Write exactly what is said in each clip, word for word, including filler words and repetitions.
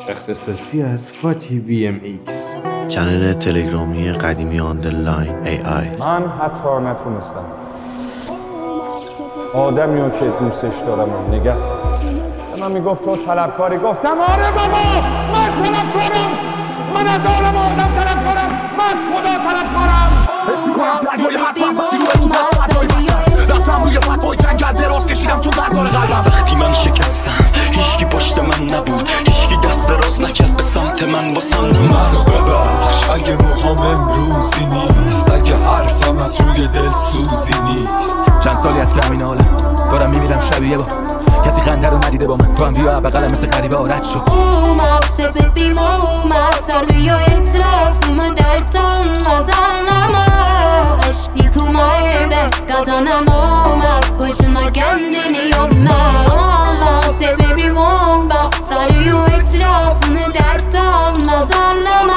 اختصاصی از فاتی وی ام ایکس، چنل تلگرامی قدیمی آندرلاین ای آی. من حتی نتونستم آدمیو که دوستش دارم نگه من میگفت تو طلبکاری، گفتم آره بابا من طلبکارم، من از عالم آدم طلبکارم، من خدا طلبکارم. رفتم روی فتوای جنگل دراز کشیدم چون بردار قلبم. وقتی من شکستم هیچکی پشت من نبود، هیچکی دست دراز نکرد به سمت من، واسم نمد. منو ببخش اگه موهام امروزی نیست، اگه حرفم از روی دل سوزی نیست. چند سالی از که همین عالم دارم میمیرم شبیه با کسی خنده رو ندیده با من، تو هم بیا بغلم مثل غریبه آرد شو. اومد سبب بیم اومد سر بیا اطرافم در تان نزنم عشقی کومای به گازانم اومد کشم گندنی اومد الله سبب بیم اومد سر بیا اطرافم در تان نزنم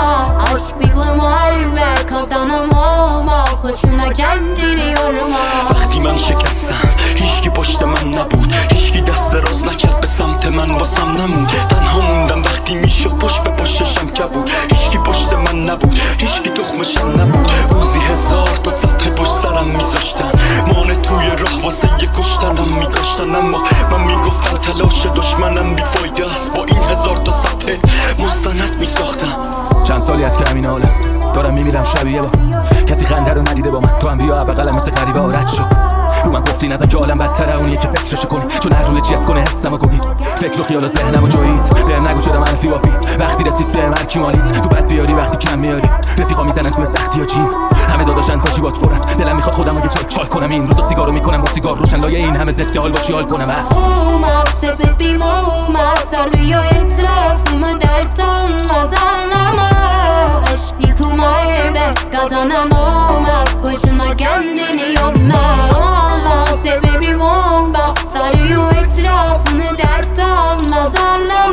عشقی کومای به گازانم اومد کشم گندنی اومد. وقتی من شکستم هیچکی پشت من نبود، هیچکی دست دراز نکرد به سمت من، واسم نمود. تنها موندم وقتی میشد پشت به پشتشم کبود، هیچکی پشت من نبود، هیچکی تخمشم نبود. روزی هزار تا سطح پشت سرم میذاشتن، مانه توی راه واسه یه کشتنم میکاشتن، اما من میگفتم تلاش دشمنم بیفایده است، با این هزار تا سطح مستند میساختم. چند سالی از که همین عالم دارم میمیرم شبیه با کسی خنده رو ندیده با من، تو هم بیا بغلم مثل غریبه آرد شو. رو من گفتی نزن که عالم بدتره اونیه که فکرشو کنی، چون هر روی چی از کنه حسم و گوهی فکر و خیال و ذهنم و جاییت. بهم نگو چرا منفی وافی وقتی رسید بهم هر کی مالیت، تو بد بیاری وقتی کم میاری رفیقا میزنن توی سختی ها چین، همه داداشن تا چی بات خورن، دلم میخواد خودم رو یه چال چال کنم، این روزا سیگارو میکنم با سیگار روشن لایه این همه ضد حال با چی حال کنم. اومد سبب بیم اومد سر بیا اطرافم در تان نزنم عشقی کومای به گازانم اومد کشم گندنی اومد الله سبب بیم اومد سر بیا اطرافم در تان نزنم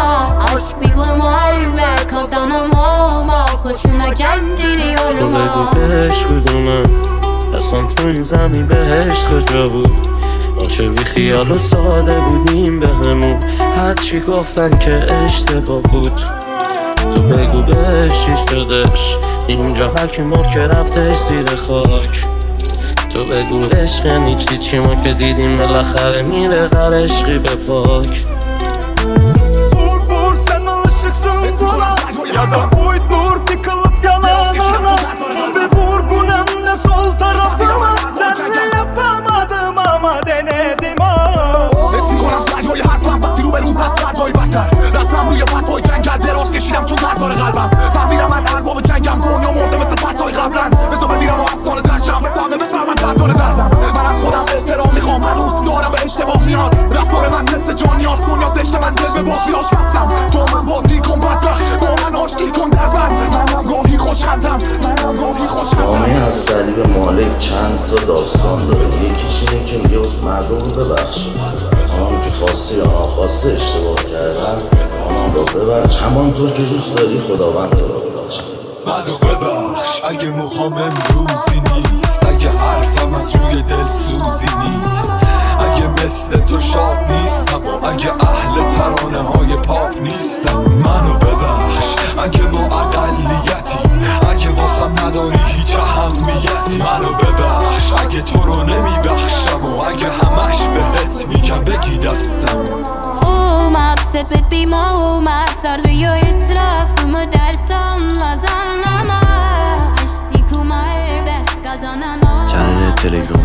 عشقی کومای به گازانم اومد کشم گندنی تو اومد. بگو بهش کدومه اصلا تو این زمین بهش کجا بود، ما چه بی خیال و ساده بودیم به همون، هرچی گفتن که اشتباه بود. تو بگو بهش چی شدش اینجا، هرکی مرد که رفتش زیر خاک. تو بگو عشق یعنی چی، چی ما که دیدیم بالاخره میره هر عشقی به پاک. Vur vur sen alışıksın buna, ya da uydur tıkılıp yalanına. Ve vur bu nemle sol tarafıma, senle yapamadım ama denedim ha. Eski konan şarjoyu harfam vakti رو برون پس فردای بدتر. رفتم روی فتوای جنگل دراز کشیدم چون درد داره قلبم. فهمیدم من ارباب جنگم، دنیا مرده مثل فصلای قبلا. مثل بمیرم و افسانه ترشم، بفهمه بفهمن درد داره دربم. من از خودم احترام میخوام، هنوز دارم به اشتباه نیاز. رفتار من مثل جانیاز، دنیا زشت من دل به بازیاش بستم. با من بازی کن بدبخت، با من آشتی کن در بر. منم گاهی خوشحالم، منم گاهی خوشحالم. نامه از قریب مالک چند تا داستان داره. یکیش اینه که میگه مردم رو ببخشید، آنان که خواسته یا ناخواسته اشتباه کردن آنان رو ببخش، همانطور که دوست داری خداوند رو ببخش. منو ببخش اگه موهام امروزی نیست، اگه حرفم از روی دل سوزی نیست، اگه مثل تو شاد نیستم، اگه اهل ترانه های پاپ نیستم. منو ببخش اگه ما اقلیتی، اگه واسم نداری هیچ اهمیتی. منو ببخش اگه تو رو نمیبخشم و اگه همش بهت میگم بگی دستم. اومد سبب بیم اومد سر بیا اطرافم در تان نزنم عشقی کومای به گازانم. چنل تلگرامی